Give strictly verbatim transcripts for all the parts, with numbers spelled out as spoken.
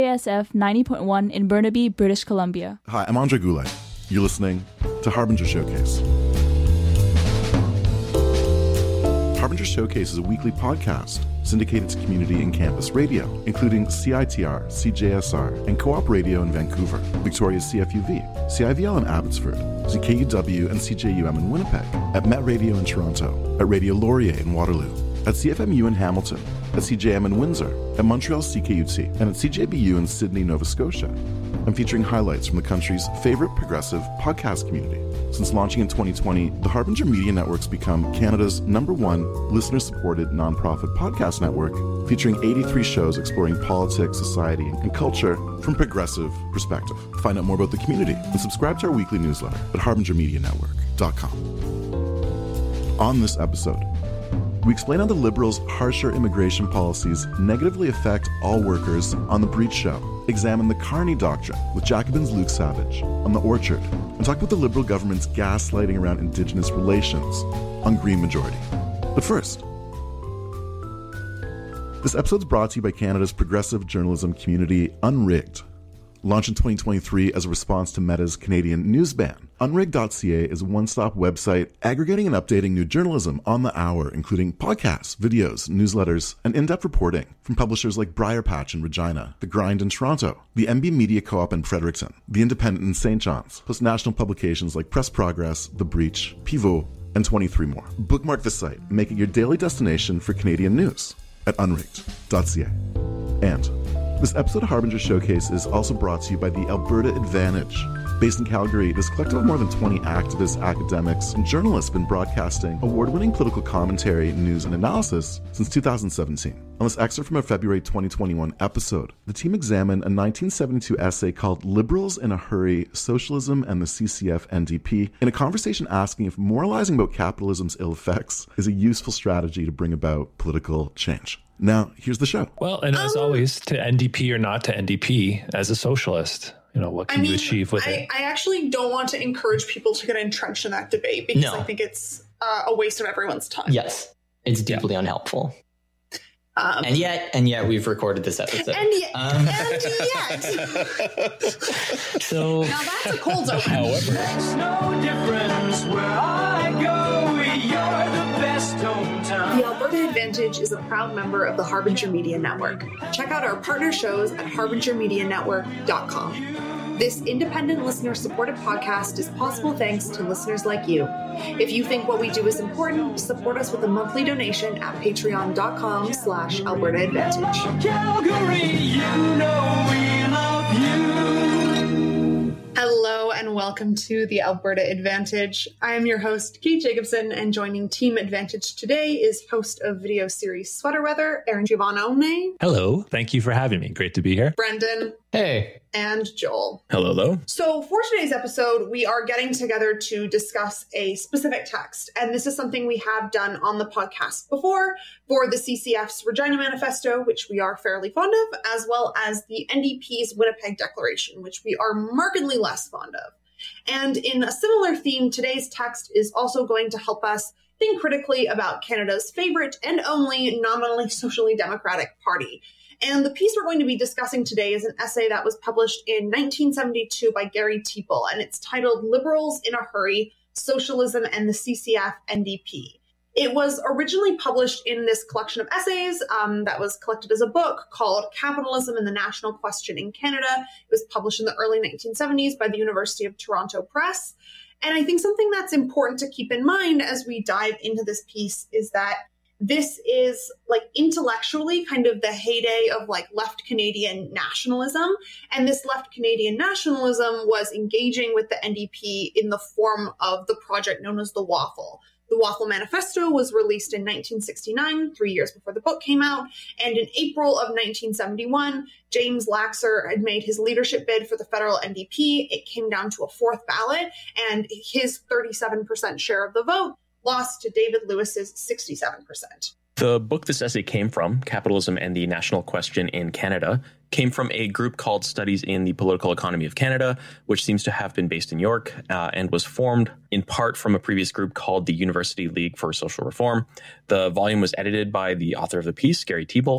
C S F ninety point one in Burnaby, British Columbia. Hi, I'm Andre Goulet. You're listening to Harbinger Showcase. Harbinger Showcase is a weekly podcast syndicated to community and campus radio, including C I T R, C J S R, and Co-op Radio in Vancouver, Victoria's C F U V, C I V L in Abbotsford, Z K U W and C J U M in Winnipeg, at Met Radio in Toronto, at Radio Laurier in Waterloo, at C F M U in Hamilton, at C J M in Windsor, at Montreal C K U T, and at C J B U in Sydney, Nova Scotia. I'm featuring highlights from the country's favorite progressive podcast community. Since launching in twenty twenty, the Harbinger Media Network's become Canada's number one listener-supported nonprofit podcast network, featuring eighty-three shows exploring politics, society, and culture from a progressive perspective. Find out more about the community and subscribe to our weekly newsletter at harbinger media network dot com. On this episode, we explain how the Liberals' harsher immigration policies negatively affect all workers on The Breach Show, examine the Carney Doctrine with Jacobin's Luke Savage on The Orchard, and talk about the Liberal government's gaslighting around Indigenous relations on Green Majority. But first, this episode's brought to you by Canada's progressive journalism community, Unrigged. Launched in twenty twenty-three as a response to Meta's Canadian news ban, unrigged dot c a is a one-stop website aggregating and updating new journalism on the hour, including podcasts, videos, newsletters, and in-depth reporting from publishers like Briarpatch in Regina, The Grind in Toronto, the M B Media Co-op in Fredericton, The Independent in Saint John's, plus national publications like Press Progress, The Breach, Pivot, and twenty-three more. Bookmark the site, make it your daily destination for Canadian news at unrigged dot c a. And this episode of Harbinger Showcase is also brought to you by the Alberta Advantage. Based in Calgary, this collective of more than twenty activists, academics, and journalists have been broadcasting award-winning political commentary, news, and analysis since two thousand seventeen. On this excerpt from a February twenty twenty-one episode, the team examined a nineteen seventy-two essay called Liberals in a Hurry, Socialism and the C C F N D P, in a conversation asking if moralizing about capitalism's ill effects is a useful strategy to bring about political change. Now, here's the show. Well, and as um, always, to N D P or not to N D P, as a socialist, you know, what can I mean, you achieve with I, it? I actually don't want to encourage people to get entrenched in that debate because no. I think it's uh, a waste of everyone's time. Yes, it's deeply yeah. unhelpful. Um, and yet, and yet, we've recorded this episode. And yet, um, and yet. So now that's a cold open. However, makes no difference where I go. You're the best hometown. The Alberta Advantage is a proud member of the Harbinger Media Network. Check out our partner shows at harbinger media network dot com. This independent listener-supported podcast is possible thanks to listeners like you. If you think what we do is important, support us with a monthly donation at patreon dot com slash Alberta Advantage. Calgary, you know we love you. Hello and welcome to the Alberta Advantage. I am your host, Kate Jacobson, and joining Team Advantage today is host of video series Sweater Weather, Aaron Giovanone. Hello. Thank you for having me. Great to be here. Brendan. Hey. And Joel. Hello, though. So for today's episode, we are getting together to discuss a specific text. And this is something we have done on the podcast before for the C C F's Regina Manifesto, which we are fairly fond of, as well as the N D P's Winnipeg Declaration, which we are markedly less fond of. And in a similar theme, today's text is also going to help us think critically about Canada's favorite and only nominally socially democratic party. And the piece we're going to be discussing today is an essay that was published in nineteen seventy-two by Gary Teeple, and it's titled Liberals in a Hurry, Socialism and the C C F N D P. It was originally published in this collection of essays um, that was collected as a book called Capitalism and the National Question in Canada. It was published in the early nineteen seventies by the University of Toronto Press. And I think something that's important to keep in mind as we dive into this piece is that this is like intellectually kind of the heyday of like left Canadian nationalism. And this left Canadian nationalism was engaging with the N D P in the form of the project known as the Waffle. The Waffle Manifesto was released in nineteen sixty-nine, three years before the book came out. And in April of nineteen seventy-one, James Laxer had made his leadership bid for the federal N D P. It came down to a fourth ballot, and his thirty-seven percent share of the vote lost to David Lewis's sixty-seven percent. The book this essay came from, Capitalism and the National Question in Canada, came from a group called Studies in the Political Economy of Canada, which seems to have been based in York uh, and was formed in part from a previous group called the University League for Social Reform. The volume was edited by the author of the piece, Gary Teeple,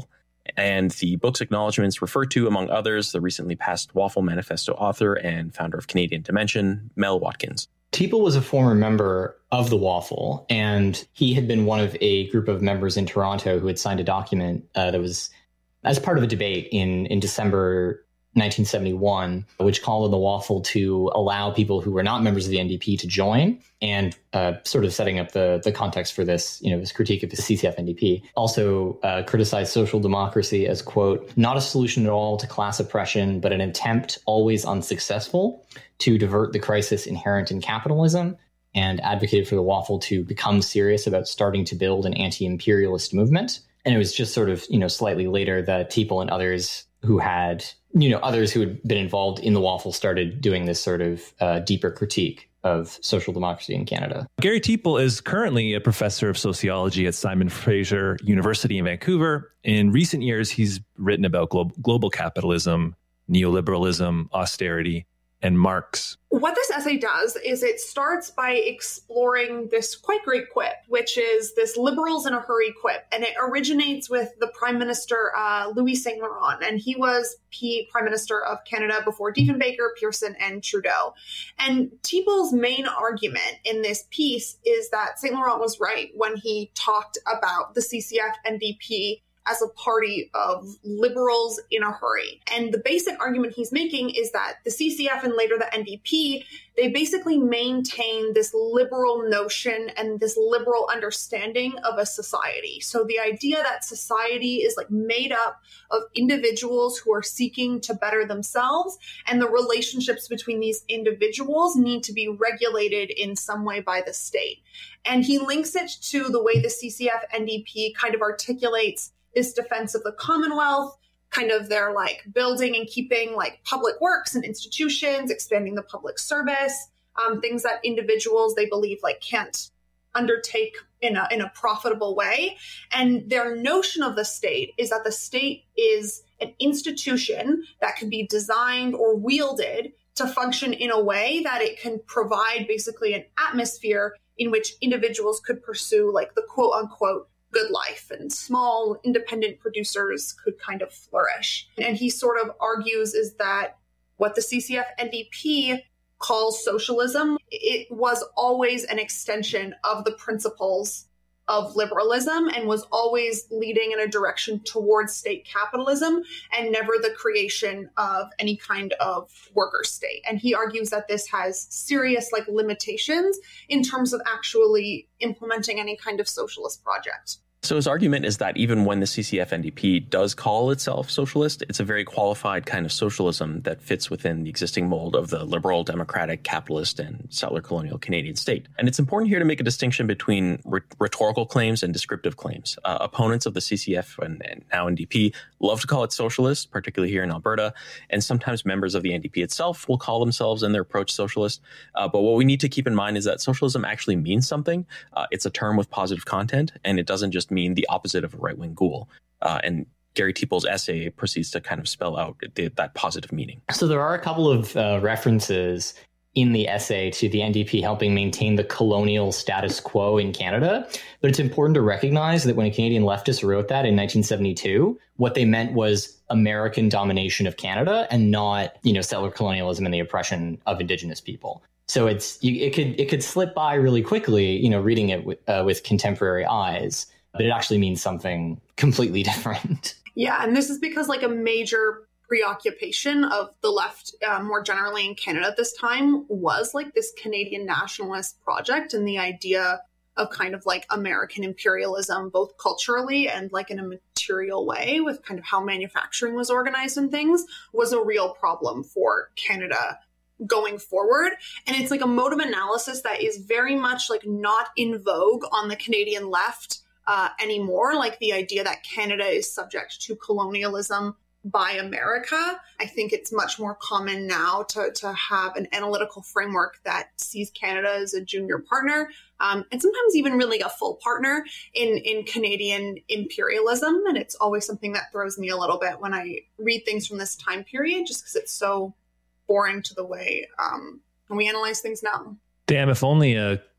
And the book's acknowledgements refer to, among others, the recently passed Waffle Manifesto author and founder of Canadian Dimension, Mel Watkins. Teeple was a former member of the Waffle, and he had been one of a group of members in Toronto who had signed a document uh, that was as part of a debate in, in December nineteen seventy-one, which called on the Waffle to allow people who were not members of the N D P to join, and uh, sort of setting up the, the context for this, you know, this critique of the C C F N D P. Also uh, criticized social democracy as, quote, not a solution at all to class oppression, but an attempt, always unsuccessful, to divert the crisis inherent in capitalism, and advocated for the Waffle to become serious about starting to build an anti-imperialist movement. And it was just sort of, you know, slightly later that Teeple and others who had, you know, others who had been involved in the Waffle started doing this sort of uh, deeper critique of social democracy in Canada. Gary Teeple is currently a professor of sociology at Simon Fraser University in Vancouver. In recent years, he's written about glo- global capitalism, neoliberalism, austerity, and Marx. What this essay does is it starts by exploring this quite great quip, which is this liberals in a hurry quip. And it originates with the Prime Minister, uh, Louis Saint Laurent. And he was P Prime Minister of Canada before Diefenbaker, Pearson, and Trudeau. And Teeple's main argument in this piece is that Saint Laurent was right when he talked about the C C F N D P as a party of liberals in a hurry. And the basic argument he's making is that the C C F and later the N D P, they basically maintain this liberal notion and this liberal understanding of a society. So the idea that society is like made up of individuals who are seeking to better themselves, and the relationships between these individuals need to be regulated in some way by the state. And he links it to the way the C C F N D P kind of articulates this defense of the Commonwealth, kind of their like building and keeping like public works and institutions, expanding the public service, um, things that individuals they believe like can't undertake in a in a profitable way. And their notion of the state is that the state is an institution that can be designed or wielded to function in a way that it can provide basically an atmosphere in which individuals could pursue like the quote unquote good life, and small independent producers could kind of flourish. And he sort of argues is that what the C C F N D P calls socialism, it was always an extension of the principles of liberalism and was always leading in a direction towards state capitalism and never the creation of any kind of worker state. And he argues that this has serious like limitations in terms of actually implementing any kind of socialist project. So his argument is that even when the C C F N D P does call itself socialist, it's a very qualified kind of socialism that fits within the existing mold of the liberal, democratic, capitalist, and settler colonial Canadian state. And it's important here to make a distinction between r- rhetorical claims and descriptive claims. Uh, opponents of the C C F and, and now N D P love to call it socialist, particularly here in Alberta, and sometimes members of the N D P itself will call themselves in their approach socialist. Uh, but what we need to keep in mind is that socialism actually means something. Uh, it's a term with positive content, and it doesn't just mean the opposite of a right-wing ghoul. Uh, and Gary Teeple's essay proceeds to kind of spell out the, that positive meaning. So there are a couple of uh, references in the essay to the N D P helping maintain the colonial status quo in Canada. But it's important to recognize that when a Canadian leftist wrote that in nineteen seventy-two, what they meant was American domination of Canada and not, you know, settler colonialism and the oppression of Indigenous people. So it's you, it could it could slip by really quickly, you know, reading it with, uh, with contemporary eyes. But it actually means something completely different. Yeah, and this is because like a major preoccupation of the left uh, more generally in Canada at this time was like this Canadian nationalist project and the idea of kind of like American imperialism, both culturally and like in a material way with kind of how manufacturing was organized and things, was a real problem for Canada going forward. And it's like a mode of analysis that is very much like not in vogue on the Canadian left Uh, anymore, like the idea that Canada is subject to colonialism by America. I think it's much more common now to, to have an analytical framework that sees Canada as a junior partner, um, and sometimes even really a full partner in, in Canadian imperialism. And it's always something that throws me a little bit when I read things from this time period, just because it's so boring to the way um, we analyze things now. Damn, if only a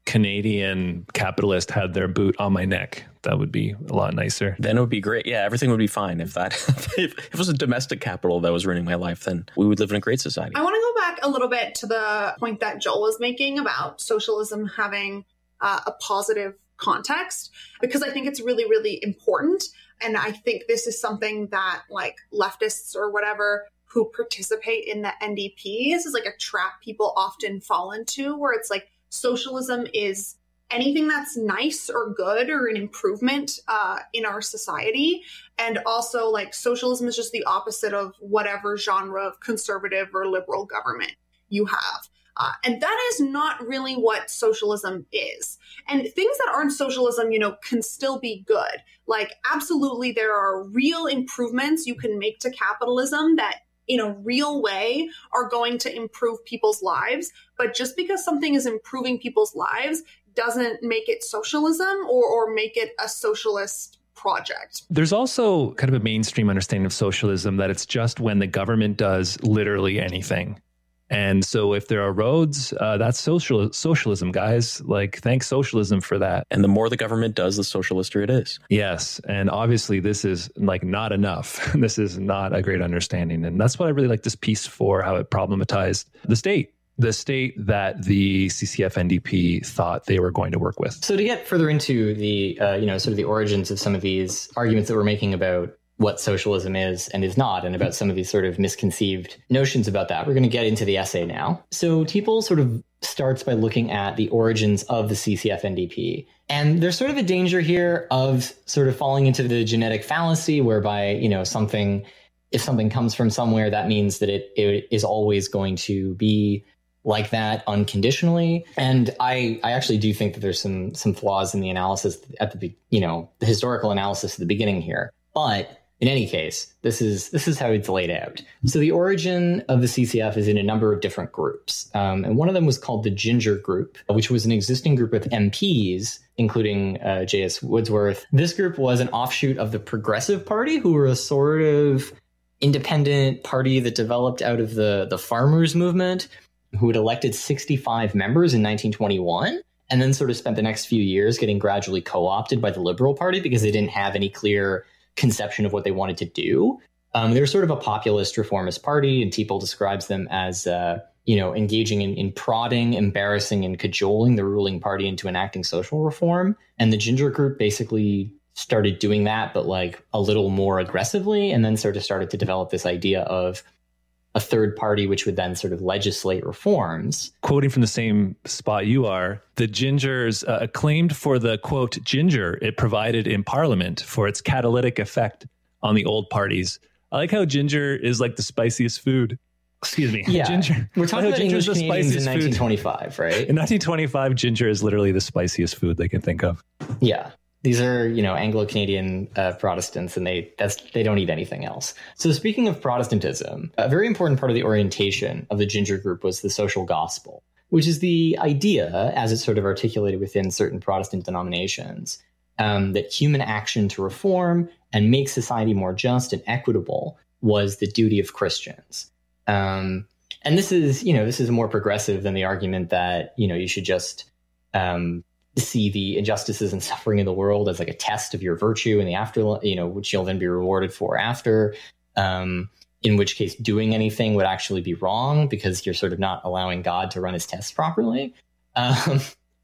Canadian capitalist had their boot on my neck. That would be a lot nicer. Then it would be great. Yeah, everything would be fine. If that, if it was a domestic capital that was ruining my life, then we would live in a great society. I want to go back a little bit to the point that Joel was making about socialism having uh, a positive context, because I think it's really, really important. And I think this is something that like leftists or whatever who participate in the N D P is, is like a trap people often fall into, where it's like socialism is anything that's nice or good or an improvement uh, in our society. And also like socialism is just the opposite of whatever genre of conservative or liberal government you have. Uh, and that is not really what socialism is. And things that aren't socialism, you know, can still be good. Like, absolutely, there are real improvements you can make to capitalism that in a real way are going to improve people's lives. But just because something is improving people's lives doesn't make it socialism or, or make it a socialist project. There's also kind of a mainstream understanding of socialism that it's just when the government does literally anything. And so if there are roads, uh, that's social socialism, guys. Like, thanks socialism for that. And the more the government does, the socialister it is. Yes. And obviously this is like not enough. This is not a great understanding. And that's what I really like this piece for, how it problematized the state. The state that the C C F N D P thought they were going to work with. So to get further into the, uh, you know, sort of the origins of some of these arguments that we're making about what socialism is and is not, and about some of these sort of misconceived notions about that, we're going to get into the essay now. So Teeple sort of starts by looking at the origins of the C C F N D P. And there's sort of a danger here of sort of falling into the genetic fallacy whereby, you know, something, if something comes from somewhere, that means that it, it is always going to be like that unconditionally. And I, I actually do think that there's some some flaws in the analysis at the, you know, the historical analysis at the beginning here. But in any case, this is this is how it's laid out. So the origin of the C C F is in a number of different groups. Um, and one of them was called the Ginger Group, which was an existing group of M Ps, including uh, J S Woodsworth. This group was an offshoot of the Progressive Party, who were a sort of independent party that developed out of the, the farmers movement, who had elected sixty-five members in nineteen twenty-one, and then sort of spent the next few years getting gradually co-opted by the Liberal Party because they didn't have any clear conception of what they wanted to do. Um, they were sort of a populist reformist party, and Teeple describes them as, uh, you know, engaging in, in prodding, embarrassing, and cajoling the ruling party into enacting social reform. And the Ginger Group basically started doing that, but like a little more aggressively, and then sort of started to develop this idea of a third party, which would then sort of legislate reforms. Quoting from the same spot you are, the Gingers uh, acclaimed for the, quote, ginger it provided in Parliament for its catalytic effect on the old parties. I like how ginger is like the spiciest food. Excuse me. Yeah, ginger. We're talking about English the Canadians in nineteen twenty-five, food. Right? In nineteen twenty-five, ginger is literally the spiciest food they can think of. Yeah. These are, you know, Anglo-Canadian uh, Protestants, and they that's they don't eat anything else. So speaking of Protestantism, a very important part of the orientation of the Ginger Group was the social gospel, which is the idea, as it's sort of articulated within certain Protestant denominations, um, that human action to reform and make society more just and equitable was the duty of Christians. Um, and this is, you know, this is more progressive than the argument that, you know, you should just um, see the injustices and suffering in the world as like a test of your virtue in the after, you know, which you'll then be rewarded for after, um, in which case doing anything would actually be wrong because you're sort of not allowing God to run his tests properly. Um,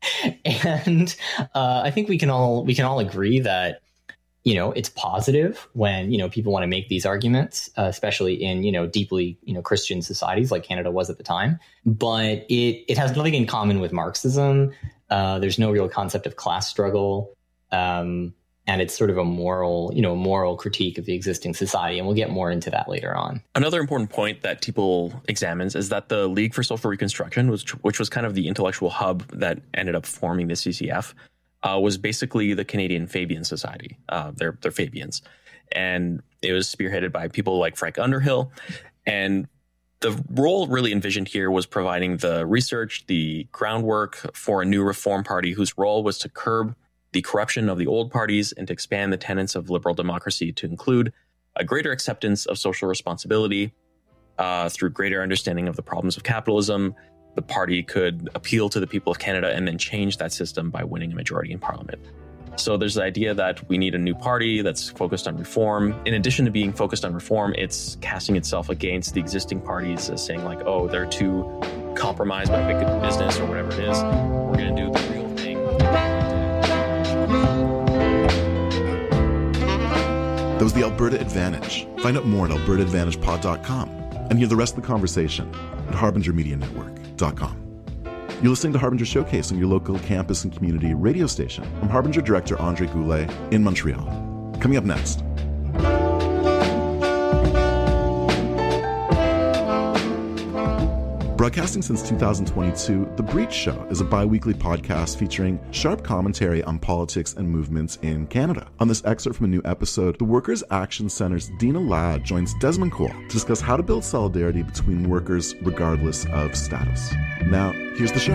and uh, I think we can all we can all agree that, you know, it's positive when, you know, people want to make these arguments, uh, especially in, you know, deeply, you know, Christian societies like Canada was at the time. But it it has nothing in common with Marxism. Uh, there's no real concept of class struggle. Um, and it's sort of a moral, you know, moral critique of the existing society. And we'll get more into that later on. Another important point that Teeple examines is that the League for Social Reconstruction, which, which was kind of the intellectual hub that ended up forming the C C F, uh, was basically the Canadian Fabian Society. Uh, they're, they're Fabians. And it was spearheaded by people like Frank Underhill. And the role really envisioned here was providing the research, the groundwork for a new reform party whose role was to curb the corruption of the old parties and to expand the tenets of liberal democracy to include a greater acceptance of social responsibility uh, through greater understanding of the problems of capitalism, the party could appeal to the people of Canada and then change that system by winning a majority in Parliament. So there's the idea that we need a new party that's focused on reform. In addition to being focused on reform, it's casting itself against the existing parties as saying like, oh, they're too compromised by big business or whatever it is. We're going to do the real thing. That was the Alberta Advantage. Find out more at alberta advantage pod dot com and hear the rest of the conversation at harbinger media network dot com. You're listening to Harbinger Showcase on your local campus and community radio station. I'm Harbinger Director Andre Goulet in Montreal. Coming up next. Broadcasting since two thousand twenty-two, The Breach Show is a bi-weekly podcast featuring sharp commentary on politics and movements in Canada. On this excerpt from a new episode, the Workers' Action Centre's Dina Ladd joins Desmond Cole to discuss how to build solidarity between workers regardless of status. Now, here's the show.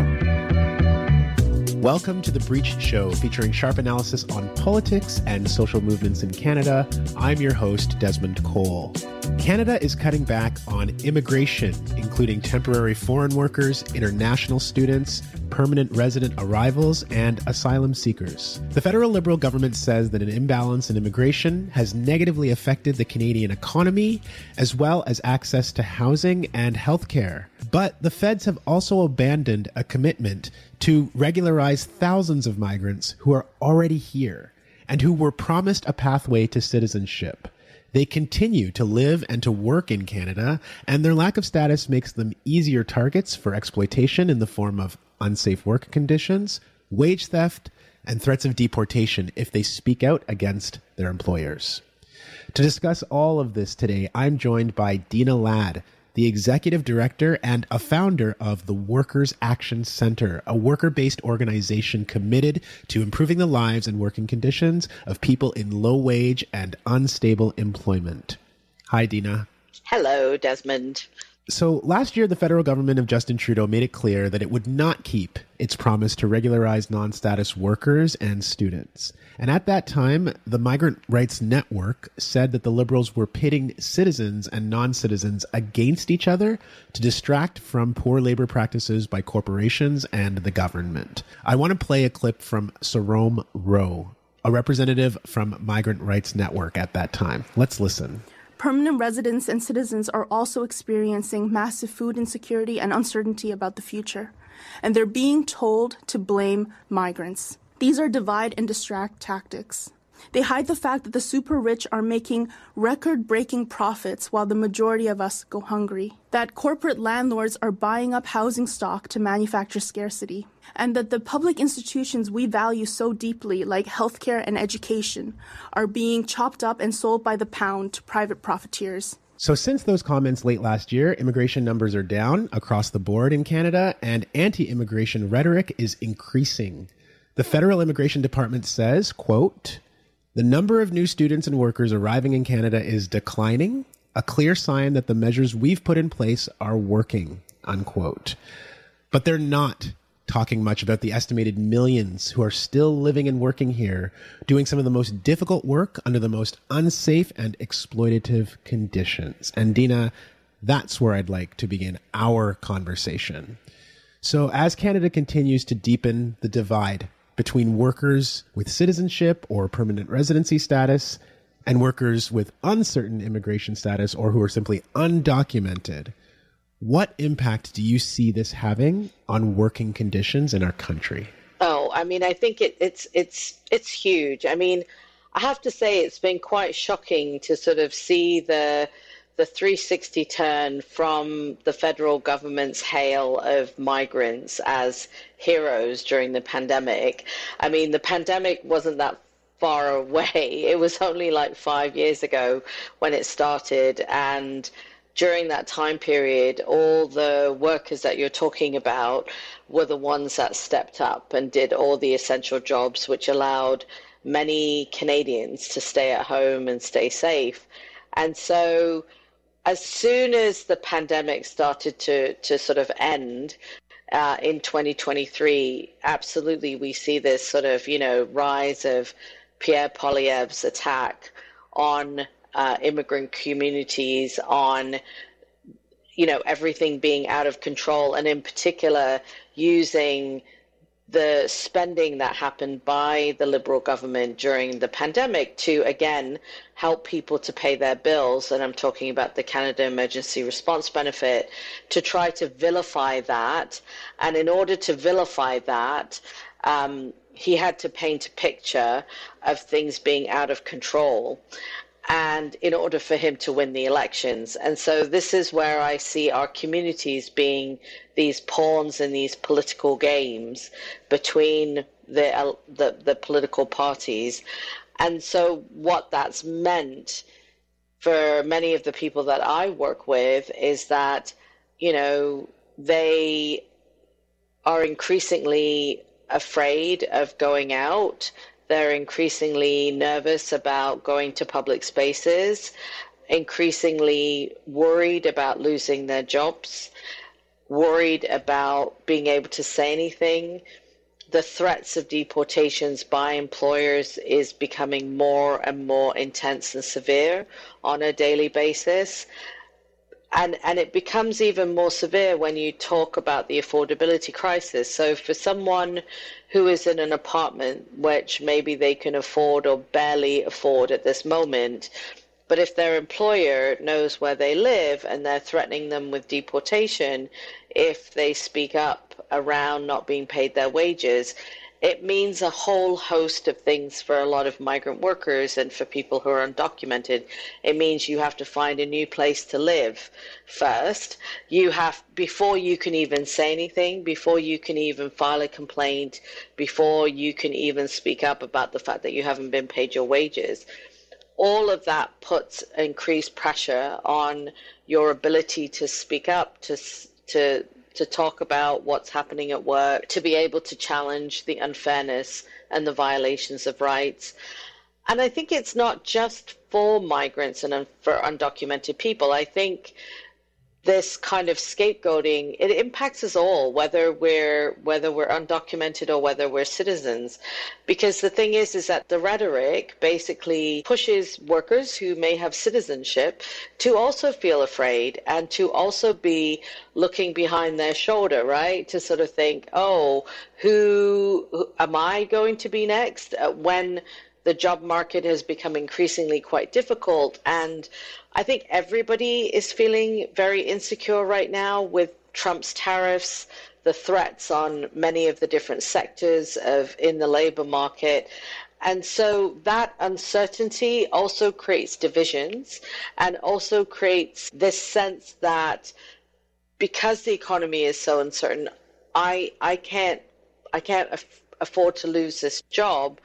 Welcome to The Breach Show, featuring sharp analysis on politics and social movements in Canada. I'm your host, Desmond Cole. Canada is cutting back on immigration, including temporary foreign workers, international students, permanent resident arrivals, and asylum seekers. The federal Liberal government says that an imbalance in immigration has negatively affected the Canadian economy, as well as access to housing and healthcare. But the feds have also abandoned a commitment to regularize thousands of migrants who are already here and who were promised a pathway to citizenship. They continue to live and to work in Canada, and their lack of status makes them easier targets for exploitation in the form of unsafe work conditions, wage theft, and threats of deportation if they speak out against their employers. To discuss all of this today, I'm joined by Dina Ladd, the executive director and a founder of the Workers' Action Centre, a worker-based organization committed to improving the lives and working conditions of people in low-wage and unstable employment. Hi, Dina. Hello, Desmond. So last year, the federal government of Justin Trudeau made it clear that it would not keep its promise to regularize non-status workers and students. And at that time, the Migrant Rights Network said that the Liberals were pitting citizens and non-citizens against each other to distract from poor labor practices by corporations and the government. I want to play a clip from Sarome Rowe, a representative from Migrant Rights Network at that time. Let's listen. Permanent residents and citizens are also experiencing massive food insecurity and uncertainty about the future, and they're being told to blame migrants. These are divide and distract tactics. They hide the fact that the super rich are making record-breaking profits while the majority of us go hungry, that corporate landlords are buying up housing stock to manufacture scarcity, and that the public institutions we value so deeply, like healthcare and education, are being chopped up and sold by the pound to private profiteers. So since those comments late last year, immigration numbers are down across the board in Canada, and anti-immigration rhetoric is increasing. The Federal Immigration Department says, quote, "The number of new students and workers arriving in Canada is declining, a clear sign that the measures we've put in place are working," unquote. But they're not talking much about the estimated millions who are still living and working here, doing some of the most difficult work under the most unsafe and exploitative conditions. And Dina, that's where I'd like to begin our conversation. So as Canada continues to deepen the divide between workers with citizenship or permanent residency status and workers with uncertain immigration status or who are simply undocumented, what impact do you see this having on working conditions in our country? Oh, I mean, I think it, it's it's it's huge. I mean, I have to say it's been quite shocking to sort of see the the three sixty turn from the federal government's hail of migrants as heroes during the pandemic. I mean, the pandemic wasn't that far away. It was only like five years ago when it started. And during that time period, all the workers that you're talking about were the ones that stepped up and did all the essential jobs, which allowed many Canadians to stay at home and stay safe. And so as soon as the pandemic started to, to sort of end uh, in twenty twenty-three, absolutely we see this sort of, you know, rise of Pierre Poilievre's attack on uh, immigrant communities, on you know, everything being out of control, and in particular using the spending that happened by the Liberal government during the pandemic to, again, help people to pay their bills. And I'm talking about the Canada Emergency Response Benefit, to try to vilify that. And in order to vilify that, um, he had to paint a picture of things being out of control, and in order for him to win the elections. And so this is where I see our communities being these pawns in these political games between the, uh, the the political parties. And so what that's meant for many of the people that I work with is that, you know, they are increasingly afraid of going out. They're increasingly nervous about going to public spaces, increasingly worried about losing their jobs, worried about being able to say anything. The threats of deportations by employers is becoming more and more intense and severe on a daily basis. And, and it becomes even more severe when you talk about the affordability crisis. So for someone who is in an apartment, which maybe they can afford or barely afford at this moment, but if their employer knows where they live and they're threatening them with deportation if they speak up around not being paid their wages, it means a whole host of things for a lot of migrant workers and for people who are undocumented. It means you have to find a new place to live first. You have, before you can even say anything, before you can even file a complaint, before you can even speak up about the fact that you haven't been paid your wages. All of that puts increased pressure on your ability to speak up, to to to talk about what's happening at work, to be able to challenge the unfairness and the violations of rights. And I think it's not just for migrants and for undocumented people. I think this kind of scapegoating, it impacts us all, whether we're whether we're undocumented or whether we're citizens. Because the thing is, is that the rhetoric basically pushes workers who may have citizenship to also feel afraid and to also be looking behind their shoulder, right? To sort of think, oh, who, who am I going to be next? Uh, when the job market has become increasingly quite difficult. And I think everybody is feeling very insecure right now with Trump's tariffs, the threats on many of the different sectors of in the labor market. And so that uncertainty also creates divisions and also creates this sense that because the economy is so uncertain, I I can't I can't af- afford to lose this job.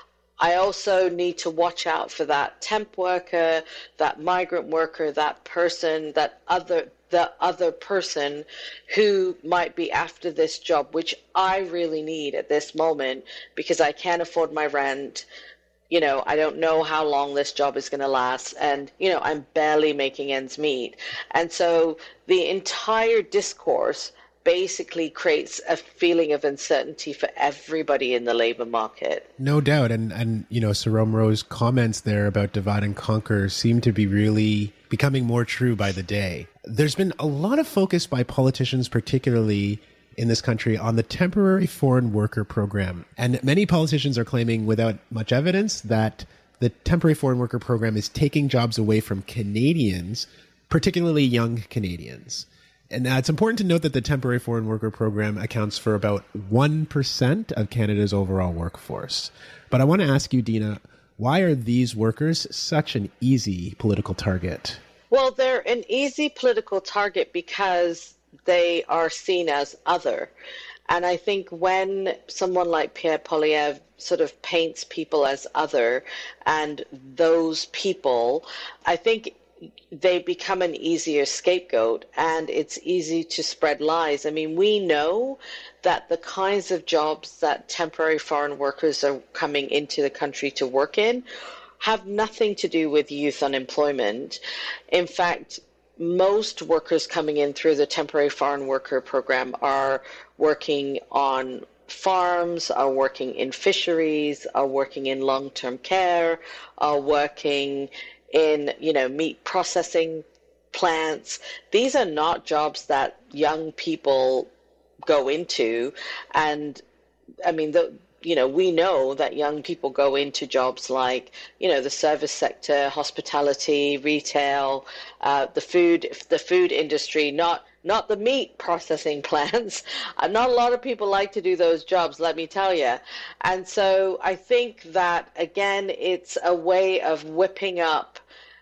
I also need to watch out for that temp worker, that migrant worker, that person, that other, the other person who might be after this job, which I really need at this moment because I can't afford my rent. You know, I don't know how long this job is going to last. And, you know, I'm barely making ends meet. And so the entire discourse basically creates a feeling of uncertainty for everybody in the labor market. No doubt. And, and you know, Sarome Rowe's comments there about divide and conquer seem to be really becoming more true by the day. There's been a lot of focus by politicians, particularly in this country, on the temporary foreign worker program. And many politicians are claiming, without much evidence, that the temporary foreign worker program is taking jobs away from Canadians, particularly young Canadians. And now it's important to note that the temporary foreign worker program accounts for about one percent of Canada's overall workforce. But I want to ask you, Dina, why are these workers such an easy political target? Well, they're an easy political target because they are seen as other. And I think when someone like Pierre Poilievre sort of paints people as other and those people, I think they become an easier scapegoat, and it's easy to spread lies. I mean, we know that the kinds of jobs that temporary foreign workers are coming into the country to work in have nothing to do with youth unemployment. In fact, most workers coming in through the temporary foreign worker program are working on farms, are working in fisheries, are working in long-term care, are working in, you know, meat processing plants. These are not jobs that young people go into. And I mean, the, you know, we know that young people go into jobs like, you know, the service sector, hospitality, retail, uh, the food, the food industry, not not the meat processing plants. Not a lot of people like to do those jobs, let me tell you. And so I think that, again, it's a way of whipping up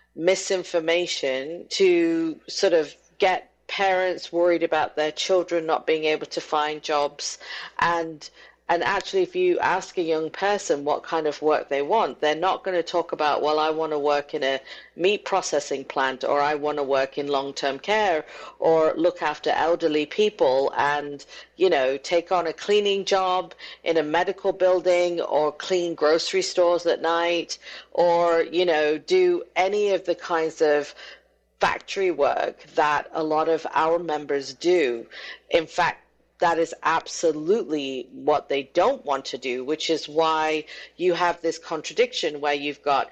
misinformation to sort of get parents worried about their children not being able to find jobs. And And actually, if you ask a young person what kind of work they want, they're not going to talk about, well, I want to work in a meat processing plant, or I want to work in long-term care, or look after elderly people and, you know, take on a cleaning job in a medical building, or clean grocery stores at night, or, you know, do any of the kinds of factory work that a lot of our members do. In fact, that is absolutely what they don't want to do, which is why you have this contradiction where you've got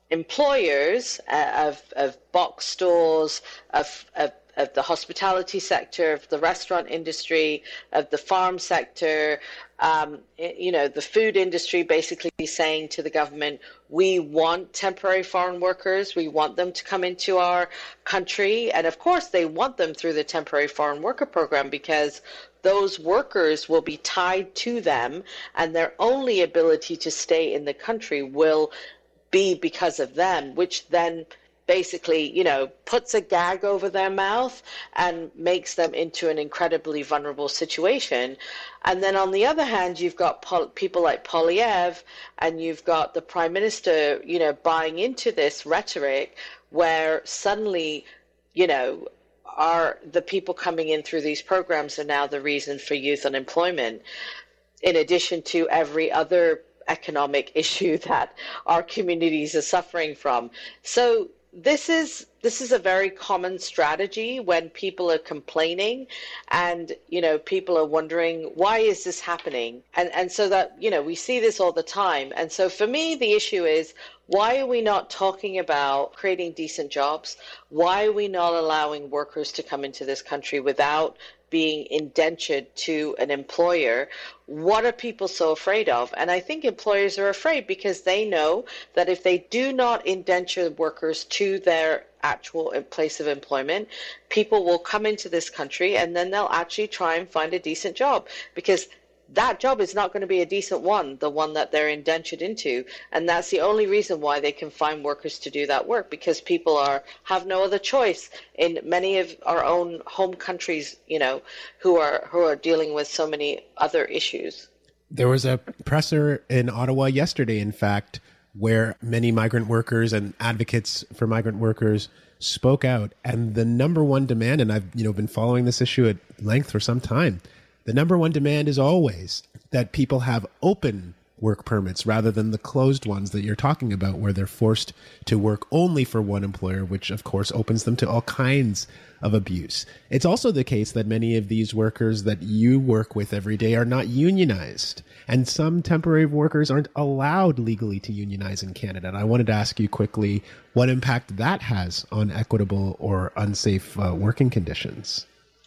employers uh, of, of box stores, of, of, of the hospitality sector, of the restaurant industry, of the farm sector, um, you know, the food industry, basically saying to the government, we want temporary foreign workers. We want them to come into our country. And of course, they want them through the temporary foreign worker program, because those workers will be tied to them, and their only ability to stay in the country will be because of them, which then basically, you know, puts a gag over their mouth and makes them into an incredibly vulnerable situation. And then on the other hand, you've got pol- people like Poilievre, and you've got the Prime Minister, you know, buying into this rhetoric where suddenly, you know, are the people coming in through these programs are now the reason for youth unemployment, in addition to every other economic issue that our communities are suffering from. So this is this is a very common strategy when people are complaining, and, you know, people are wondering, why is this happening? And and so that, you know, we see this all the time. And so for me, the issue is, why are we not talking about creating decent jobs? Why are we not allowing workers to come into this country without being indentured to an employer? What are people so afraid of? And I think employers are afraid because they know that if they do not indenture workers to their actual place of employment, people will come into this country and then they'll actually try and find a decent job, because that job is not going to be a decent one, the one that they're indentured into. And that's the only reason why they can find workers to do that work, because people are have no other choice in many of our own home countries, you know, who are who are dealing with so many other issues. There was a presser in Ottawa yesterday, in fact, where many migrant workers and advocates for migrant workers spoke out. And the number one demand, and I've, you know, been following this issue at length for some time, the number one demand is always that people have open work permits rather than the closed ones that you're talking about, where they're forced to work only for one employer, which of course opens them to all kinds of abuse. It's also the case that many of these workers that you work with every day are not unionized, and some temporary workers aren't allowed legally to unionize in Canada. And I wanted to ask you quickly what impact that has on equitable or unsafe uh, working conditions.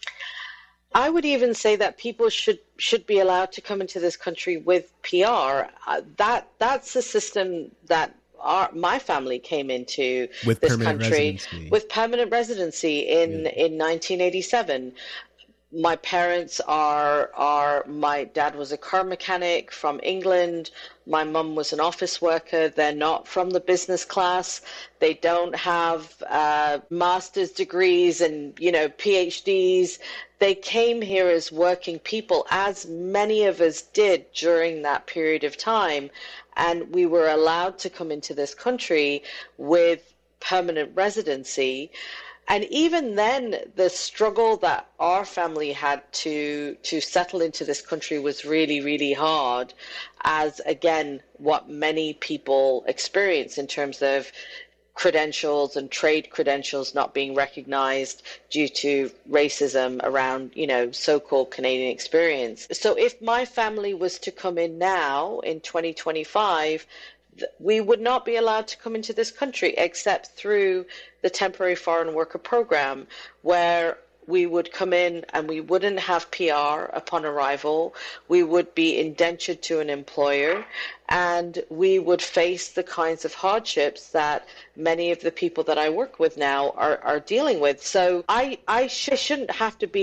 I would even say that people should should be allowed to come into this country with P R. Uh, that that's a system that our, my family came into with this permanent country residency. with permanent residency in Yeah. in nineteen eighty-seven. My parents are are my dad was a car mechanic from England. My mum was an office worker. They're not from the business class. They don't have uh, master's degrees and, you know, P H Ds. They came here as working people, as many of us did during that period of time. And we were allowed to come into this country with permanent residency. And even then, the struggle that our family had to to settle into this country was really, really hard, as, again, what many people experience in terms of credentials and trade credentials not being recognized due to racism around, you know, so-called Canadian experience. So if my family was to come in now in twenty twenty-five, we would not be allowed to come into this country except through the temporary foreign worker program, where we would come in and we wouldn't have P R upon arrival. We would be indentured to an employer, and we would face the kinds of hardships that many of the people that I work with now are, are dealing with. So I, I sh- shouldn't have to be